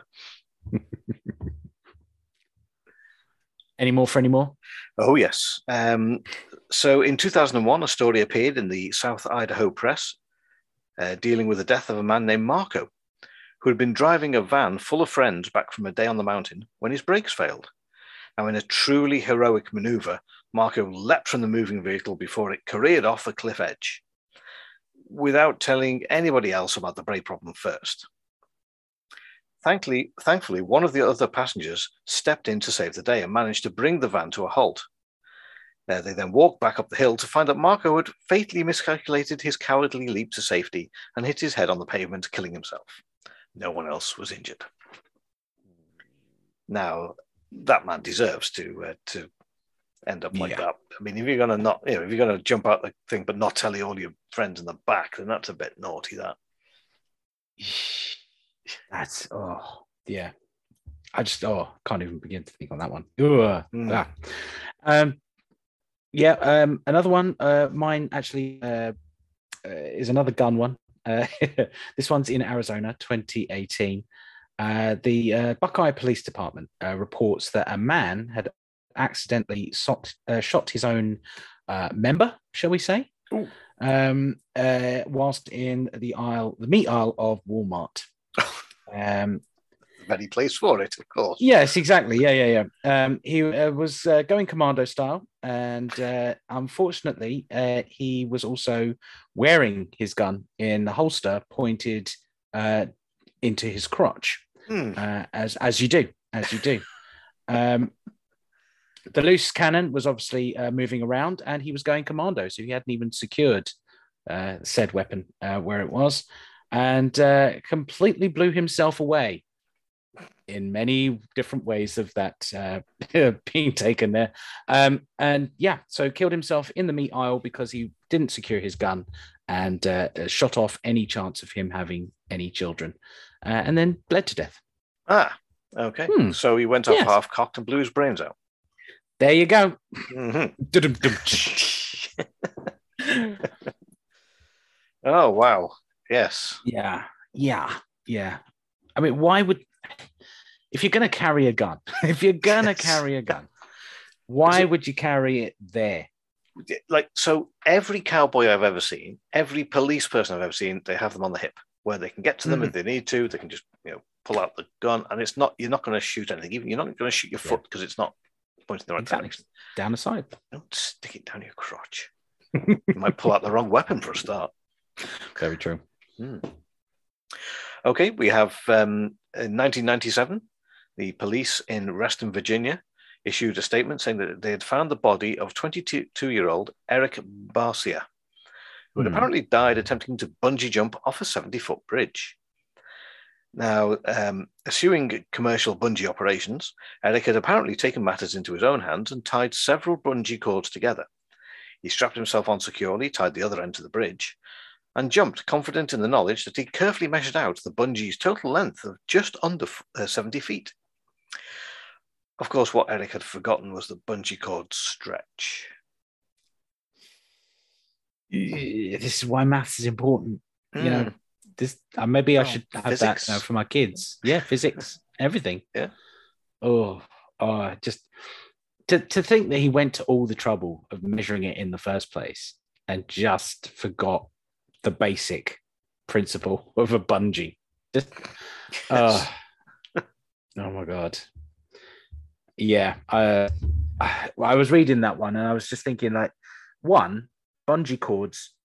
Any more for any more? Oh, yes. Um, so in two thousand one, a story appeared in the South Idaho Press uh, dealing with the death of a man named Marco, who had been driving a van full of friends back from a day on the mountain when his brakes failed. Now, in a truly heroic maneuver, Marco leapt from the moving vehicle before it careered off a cliff edge, without telling anybody else about the brake problem first. Thankfully, thankfully, one of the other passengers stepped in to save the day and managed to bring the van to a halt. Uh, they then walked back up the hill to find that Marco had fatally miscalculated his cowardly leap to safety and hit his head on the pavement, killing himself. No one else was injured. Now, that man deserves to uh, to end up like Yeah. that. I mean, if you're gonna not, you know, if you're gonna jump out the thing but not tell all your friends in the back, then that's a bit naughty. That. That's oh yeah. I just oh can't even begin to think on that one. Ugh. Mm. Ah. Um, yeah. Um, another one. Uh, mine actually uh, uh, is another gun one. Uh, this one's in Arizona, twenty eighteen. Uh, the uh, Buckeye Police Department uh, reports that a man had accidentally shot, uh, shot his own uh, member, shall we say, um, uh, whilst in the aisle, the meat aisle of Walmart. Um, Very place for it, of course. yes, exactly. Yeah, yeah, yeah. Um, he uh, was uh, going commando style, and uh, unfortunately, uh, he was also wearing his gun in the holster pointed uh, into his crotch, Hmm. uh, as as you do, as you do. Um, the loose cannon was obviously uh, moving around, and he was going commando, so he hadn't even secured uh, said weapon uh, where it was, and uh, completely blew himself away in many different ways of that uh, being taken there. Um, and yeah, so killed himself in the meat aisle because he didn't secure his gun and uh, shot off any chance of him having any children, uh, and then bled to death. Ah, okay. Hmm. So he went off Yes. half cocked and blew his brains out. There you go. Mhm. Dum-dum-dum. Oh, wow. Yes. Yeah, yeah, yeah. I mean, why would, if you're going to carry a gun, if you're going to Yes. carry a gun, why it- would you carry it there? Like, so every cowboy I've ever seen, every police person I've ever seen, they have them on the hip where they can get to them Mhm. if they need to. They can just, you know, pull out the gun, and it's not, you're not going to shoot anything. Even you're not going to shoot your Yeah. foot because it's not pointing in the right Exactly. direction. Down the side. Don't stick it down your crotch. You might pull out the wrong weapon for a start. Very true. Hmm. Okay, we have um, in nineteen ninety-seven, the police in Reston, Virginia, issued a statement saying that they had found the body of twenty-two-year-old Eric Barcia, who had Hmm. apparently died attempting to bungee jump off a seventy-foot bridge. Now, um, eschewing commercial bungee operations, Eric had apparently taken matters into his own hands and tied several bungee cords together. He strapped himself on securely, tied the other end to the bridge, and jumped, confident in the knowledge that he carefully measured out the bungee's total length of just under uh, seventy feet. Of course, what Eric had forgotten was the bungee cord stretch. This is why maths is important. You know, Mm. this uh, maybe I Oh, should have physics. that uh, for my kids. Yeah, physics, everything. Yeah. Oh, oh, just to to think that he went to all the trouble of measuring it in the first place and just forgot the basic principle of a bungee. Just, Yes. uh, oh my god. Yeah, uh, I, I was reading that one and I was just thinking, like, one, bungee cords.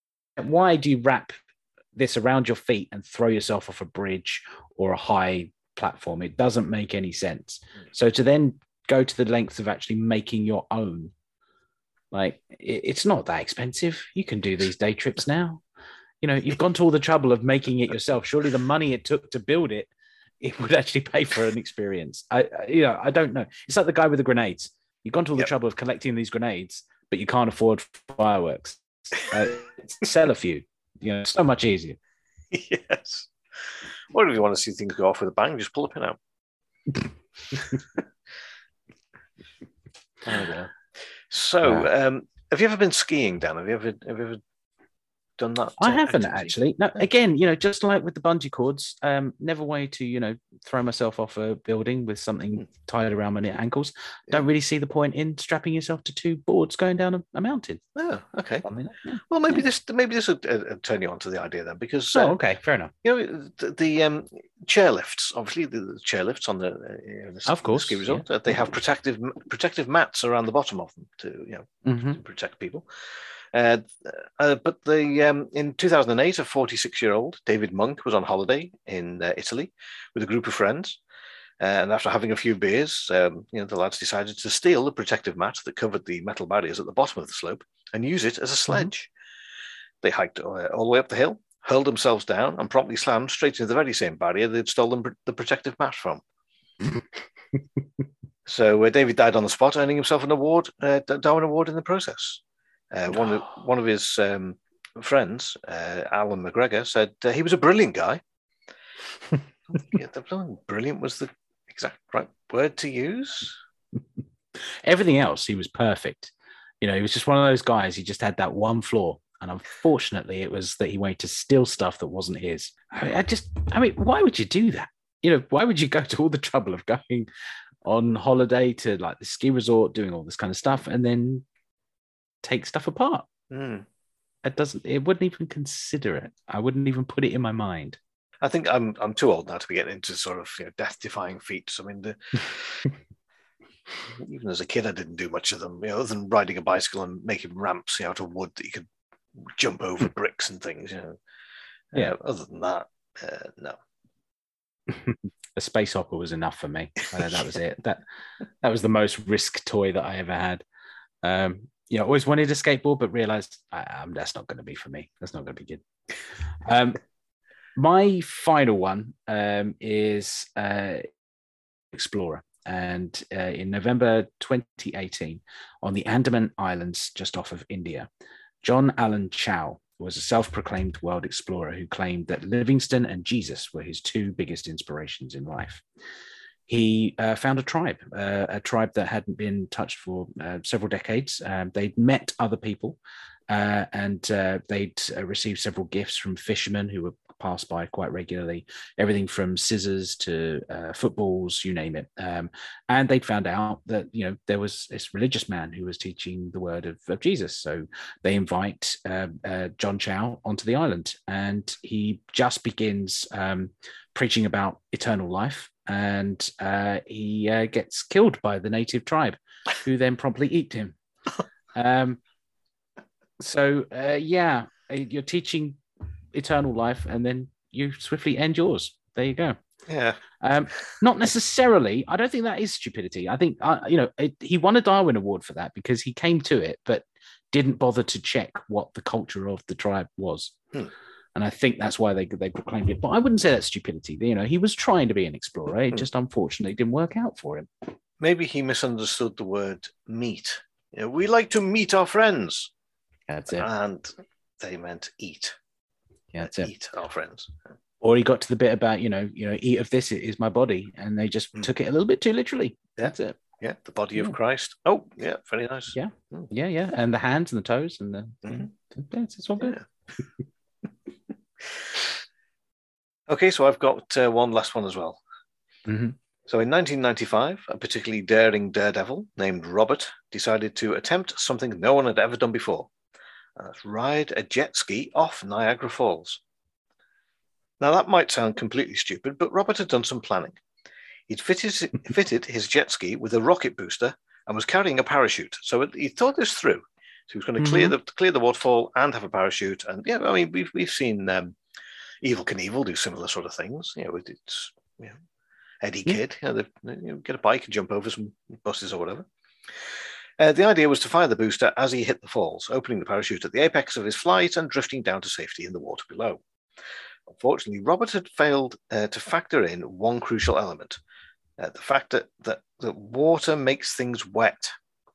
Why do you wrap this around your feet and throw yourself off a bridge or a high platform. It doesn't make any sense. So to then go to the lengths of actually making your own, like it, it's not that expensive. You can do these day trips now. You know, you've gone to all the trouble of making it yourself. Surely the money it took to build it, it would actually pay for an experience. I, I you know, I don't know. It's like the guy with the grenades. You've gone to all the yep. trouble of collecting these grenades, but you can't afford fireworks. Uh, sell a few. You know, so much easier. Yes. Or if you want to see things go off with a bang, just pull a pin out. Oh, so, um, have you ever been skiing, Dan? Have you ever, have you ever done that? I haven't activity? actually. No, again, you know, just like with the bungee cords, um, never way to, you know, throw myself off a building with something mm. tied around my ankles. Yeah. Don't really see the point in strapping yourself to two boards going down a, a mountain. Oh, okay. I mean, yeah. Well, maybe yeah. this maybe this would uh, turn you on to the idea then, because oh, uh, okay, fair enough. You know, the, the um, chairlifts, obviously the, the chairlifts on the, uh, you know, the of course ski resort, yeah. uh, they have protective protective mats around the bottom of them to you know mm-hmm. to protect people. Uh, uh, but the um, in two thousand eight, a forty-six-year-old David Monk was on holiday in uh, Italy with a group of friends, uh, and after having a few beers, um, you know, the lads decided to steal the protective mat that covered the metal barriers at the bottom of the slope and use it as a sledge. Mm-hmm. They hiked uh, all the way up the hill, hurled themselves down, and promptly slammed straight into the very same barrier they'd stolen the protective mat from. So uh, David died on the spot, earning himself an award, uh, Darwin Award in the process. Uh, one of one of his um, friends, uh, Alan McGregor, said uh, he was a brilliant guy. Yeah, brilliant was the exact right word to use. Everything else, he was perfect. You know, he was just one of those guys. He just had that one flaw, and unfortunately, it was that he wanted to steal stuff that wasn't his. I, mean, I just, I mean, why would you do that? You know, why would you go to all the trouble of going on holiday to like the ski resort, doing all this kind of stuff, and then take stuff apart? Mm. It doesn't. It wouldn't even consider it. I wouldn't even put it in my mind. I think I'm I'm too old now to be getting into sort of you know, death-defying feats. I mean, the, even as a kid, I didn't do much of them. You know, other than riding a bicycle and making ramps you know, out of wood that you could jump over bricks and things. You know, yeah. Uh, other than that, uh, no. A space opera was enough for me. Uh, that was it. That that was the most risk toy that I ever had. Um, you know, always wanted a skateboard, but realized um, that's not going to be for me. That's not going to be good. Um, my final one um, is uh, Explorer. And uh, in November twenty eighteen, on the Andaman Islands, just off of India, John Allen Chau was a self-proclaimed world explorer who claimed that Livingstone and Jesus were his two biggest inspirations in life. He uh, found a tribe, uh, a tribe that hadn't been touched for uh, several decades. Um, they'd met other people uh, and uh, they'd uh, received several gifts from fishermen who were passed by quite regularly, everything from scissors to uh, footballs, you name it. Um, and they'd found out that, you know, there was this religious man who was teaching the word of, of Jesus. So they invite uh, uh, John Chau onto the island, and he just begins um, preaching about eternal life. And uh, he uh, gets killed by the native tribe, who then promptly eat him. Um, so, uh, yeah, you're teaching eternal life, and then you swiftly end yours. There you go. Yeah. Um, not necessarily. I don't think that is stupidity. I think, uh, you know, it, he won a Darwin Award for that because he came to it, but didn't bother to check what the culture of the tribe was. Hmm. And I think that's why they they proclaimed it. But I wouldn't say that's stupidity. You know, he was trying to be an explorer. It just unfortunately didn't work out for him. Maybe he misunderstood the word meet. You know, we like to meet our friends. That's it. And they meant eat. Yeah, that's it. Eat our friends. Or he got to the bit about, you know, you know, eat of this, it is my body. And they just mm. took it a little bit too literally. Yeah. That's it. Yeah, the body yeah. of Christ. Oh, yeah, very nice. Yeah, mm. yeah, yeah. And the hands and the toes and the... Mm-hmm. Yeah, it's, it's all good. Yeah. Okay, so I've got uh, one last one as well. Mm-hmm. So in nineteen ninety-five, a particularly daring daredevil named Robert decided to attempt something no one had ever done before. Uh, ride a jet ski off Niagara Falls. Now that might sound completely stupid, but Robert had done some planning. He'd fitted, fitted his jet ski with a rocket booster and was carrying a parachute. So it, he thought this through. So he was going to mm-hmm. clear the clear the waterfall and have a parachute. And yeah, I mean, we've we've seen um, Evel Knievel do similar sort of things. You know, it's you know, Eddie Yeah. Kid. You know, they, you know, get a bike and jump over some buses or whatever. Uh, the idea was to fire the booster as he hit the falls, opening the parachute at the apex of his flight and drifting down to safety in the water below. Unfortunately, Robert had failed uh, to factor in one crucial element, uh, the fact that, that, that water makes things wet.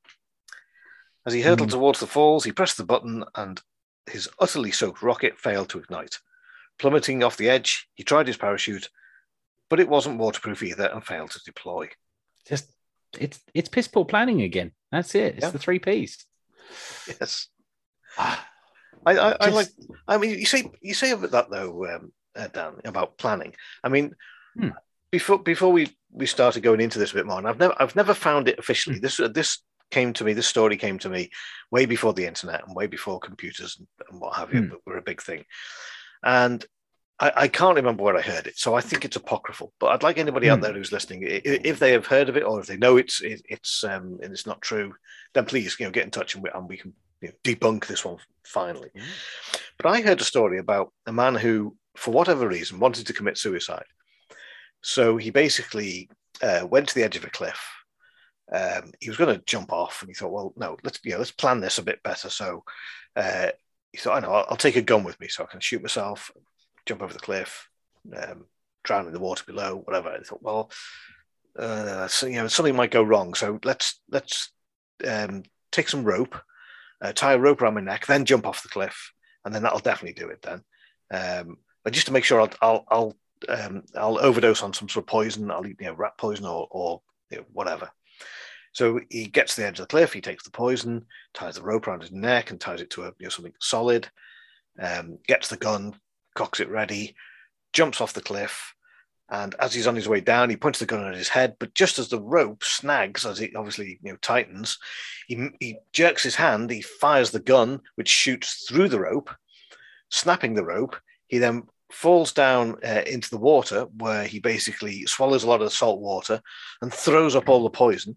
As he hurtled Mm. towards the falls, he pressed the button and his utterly soaked rocket failed to ignite. Plummeting off the edge, he tried his parachute, but it wasn't waterproof either and failed to deploy. Just it's it's piss poor planning again. That's it. It's Yeah. the three Ps. Yes. I, I, I Just- like. I mean, you say you say about that though, um, uh, Dan, about planning. I mean, Hmm. before before we, we started going into this a bit more, and I've never I've never found it officially. Hmm. This this came to me. This story came to me way before the internet and way before computers and, and what have you. Hmm. But were a big thing, and I, I can't remember where I heard it, so I think it's apocryphal. But I'd like anybody out Hmm. there who's listening, i- i- if they have heard of it or if they know it's it, it's um, and it's not true, then please, you know, get in touch and we, and we can you know, debunk this one finally. But I heard a story about a man who, for whatever reason, wanted to commit suicide. So he basically uh, went to the edge of a cliff. Um, he was going to jump off, and he thought, "Well, no, let's you know, let's plan this a bit better." So uh, he thought, "I know, I'll, I'll take a gun with me, so I can shoot myself, jump over the cliff, um, drown in the water below, whatever." I thought, "Well, uh, so, you know, something might go wrong, so let's let's um, take some rope, uh, tie a rope around my neck, then jump off the cliff, and then that'll definitely do it. Then, um, but just to make sure, I'll I'll I'll, um, I'll overdose on some sort of poison. I'll eat you know rat poison or or you know, whatever." So he gets to the edge of the cliff. He takes the poison, ties the rope around his neck, and ties it to a you know something solid. Um, gets the gun, cocks it ready, jumps off the cliff. And as he's on his way down, he points the gun at his head. But just as the rope snags, as it obviously you know tightens, he, he jerks his hand. He fires the gun, which shoots through the rope, snapping the rope. He then falls down uh, into the water, where he basically swallows a lot of the salt water and throws up all the poison.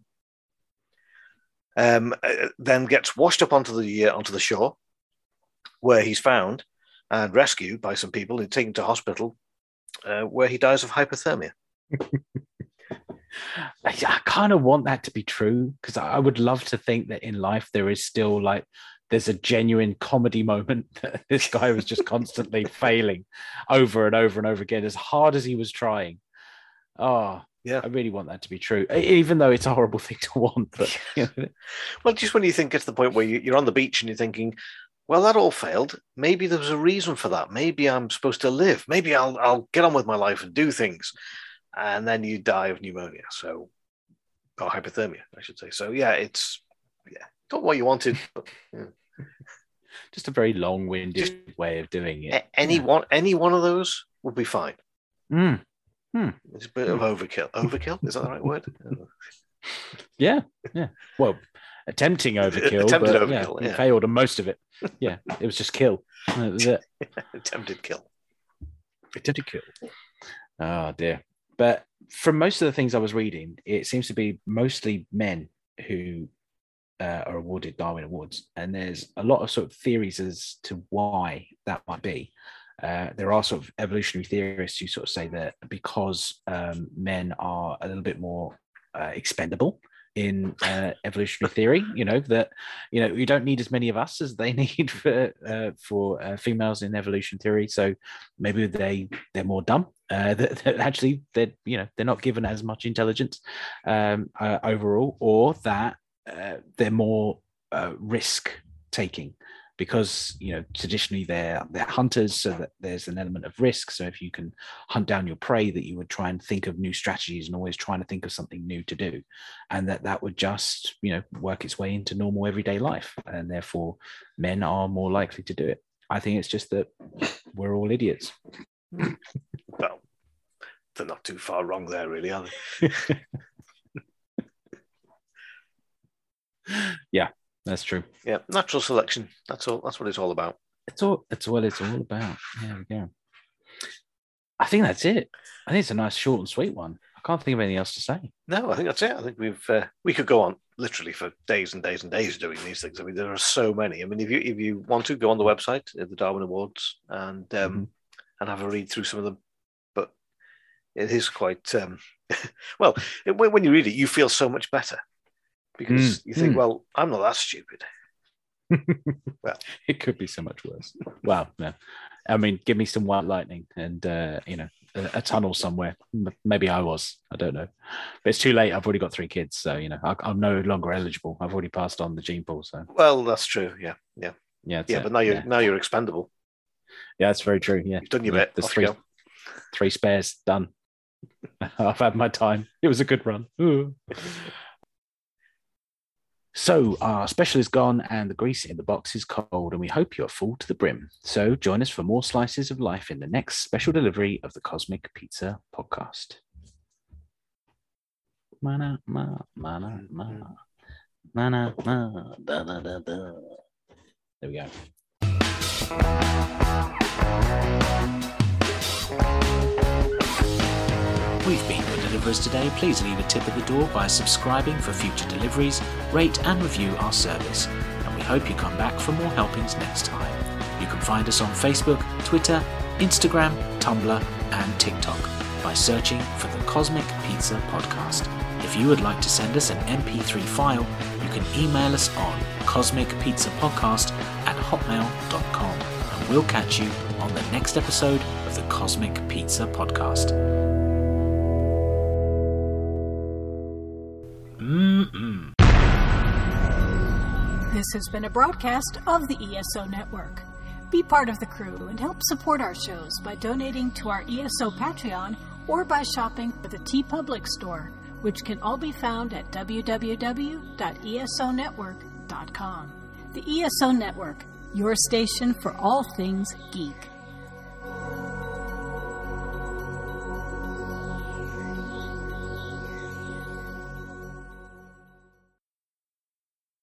Um, uh, then gets washed up onto the uh, onto the shore, where he's found and rescued by some people and taken to hospital. Uh, where he dies of hypothermia. I, I kind of want that to be true, because I would love to think that in life there is still like there's a genuine comedy moment that this guy was just constantly failing over and over and over again, as hard as he was trying. Oh, Yeah. I really want that to be true, e- even though it's a horrible thing to want. But you know, Well, just when you think it's the point where you, you're on the beach and you're thinking, well, that all failed. Maybe there was a reason for that. Maybe I'm supposed to live. Maybe I'll I'll get on with my life and do things. And then you die of pneumonia. So, or hypothermia, I should say. So, yeah, it's yeah, not what you wanted. But, yeah. just a very long-winded Just- way of doing it. A- any Yeah. one any one of those would be fine. Mm, It's a bit of overkill. Overkill? Is that the right word? yeah, yeah. Well, attempting overkill, Attempted but, overkill, yeah, he yeah. failed on most of it. Yeah, it was just kill. That was it. Attempted kill. Attempted kill. Oh dear. But from most of the things I was reading, it seems to be mostly men who uh, are awarded Darwin Awards, and there's a lot of sort of theories as to why that might be. Uh, there are sort of evolutionary theorists who sort of say that because um, men are a little bit more uh, expendable in uh, evolutionary theory, you know, that, you know, you don't need as many of us as they need for uh, for uh, females in evolution theory. So maybe they they're more dumb. Uh, that, that actually they're you know they're not given as much intelligence um, uh, overall, or that uh, they're more uh, risk taking. Because you know traditionally they're they're hunters, so that there's an element of risk. So if you can hunt down your prey, that you would try and think of new strategies and always trying to think of something new to do, and that that would just you know work its way into normal everyday life, and therefore men are more likely to do it. I think it's just that we're all idiots. Well, they're not too far wrong there, really, are they? Yeah, that's true. Yeah, natural selection. That's all. That's what it's all about. It's all it's what it's all about. There we go. I think that's it. I think it's a nice, short and sweet one. I can't think of anything else to say. No, I think that's it. I think we've uh, we could go on literally for days and days and days doing these things. I mean, there are so many. I mean, if you if you want to go on the website, uh, the Darwin Awards, and um, Mhm. and have a read through some of them, but it is quite um, Well, it, when when you read it, you feel so much better because Mm, you think, mm. well, I'm not that stupid. Well, It could be so much worse. Wow. No. I mean, give me some white lightning and, uh, you know, a, a tunnel somewhere. M- Maybe I was. I don't know. But it's too late. I've already got three kids. So, you know, I, I'm no longer eligible. I've already passed on the gene pool. So, well, that's true. Yeah, yeah, yeah. that's yeah. it. But now you're yeah. now you're expendable. Yeah, that's very true. Yeah. You've done your Yeah, bit. There's Off three, you go. three spares done. I've had my time. It was a good run. Ooh. So our special is gone and the grease in the box is cold, and we hope you're full to the brim. So join us for more slices of life in the next special delivery of the Cosmic Pizza Podcast. Mana, ma, mana, ma. Mana, ma, da, da, da, da. There we go. We've been your deliverers today. Please leave a tip at the door by subscribing for future deliveries, rate and review our service, and we hope you come back for more helpings next time. You can find us on Facebook, Twitter, Instagram, Tumblr and TikTok by searching for the Cosmic Pizza Podcast. If you would like to send us an M P three file, you can email us on cosmicpizzapodcast at hotmail dot com, and we'll catch you on the next episode of the Cosmic Pizza Podcast. Mm-mm. This has been a broadcast of the E S O Network. Be part of the crew and help support our shows by donating to our E S O Patreon or by shopping at the TeePublic store, which can all be found at w w w dot e s o network dot com. The E S O Network, your station for all things geek.